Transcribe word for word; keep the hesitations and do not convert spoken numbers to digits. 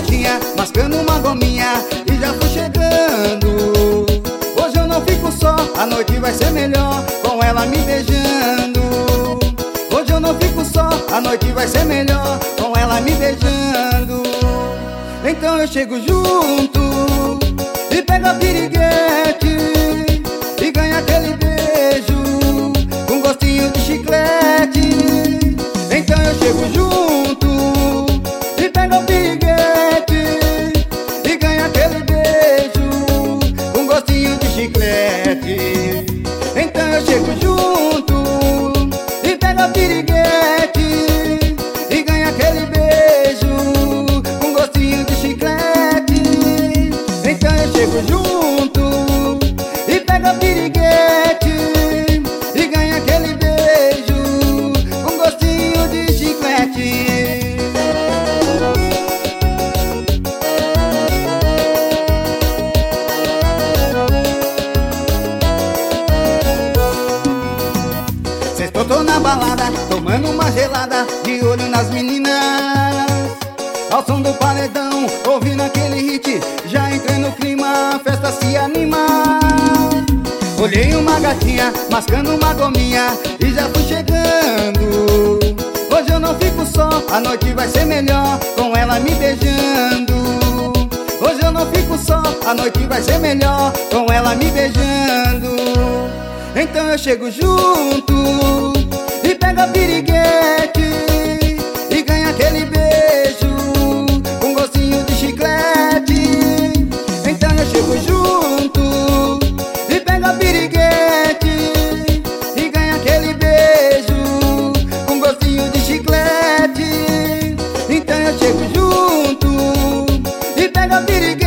gatinha, mascando uma gominha e já fui chegando. Hoje eu não fico só, a noite vai ser melhor com ela me beijando. Hoje eu não fico só, a noite vai ser melhor com ela me beijando. Então eu chego junto e pego a piriguete e ganho aquele beijo com gostinho de chiclete. Então eu chego junto e pego a piriguete e ganho aquele beijo com gostinho de chiclete. Então eu chego junto e pego a piriguete e ganho aquele beijo com gostinho de chiclete. Então eu chego junto e pego a piriguete e ganho aquele beijo com gostinho de chiclete. Sextou, tô na balada, tomando uma gelada, de olho nas meninas, ao som do paredão, ouvindo aquele hit, já entrei no clima, a festa se anima. Olhei uma gatinha, mascando uma gominha e já fui chegando. Hoje eu não fico só, a noite vai ser melhor com ela me beijando. Hoje eu não fico só, a noite vai ser melhor com ela me beijando. Então eu chego junto e pego a piriguete e ganho aquele beijo com gostinho de chiclete. Então eu chego junto e pego a piriguete e ganho aquele beijo com gostinho de chiclete. Então eu chego junto e pego a piriguete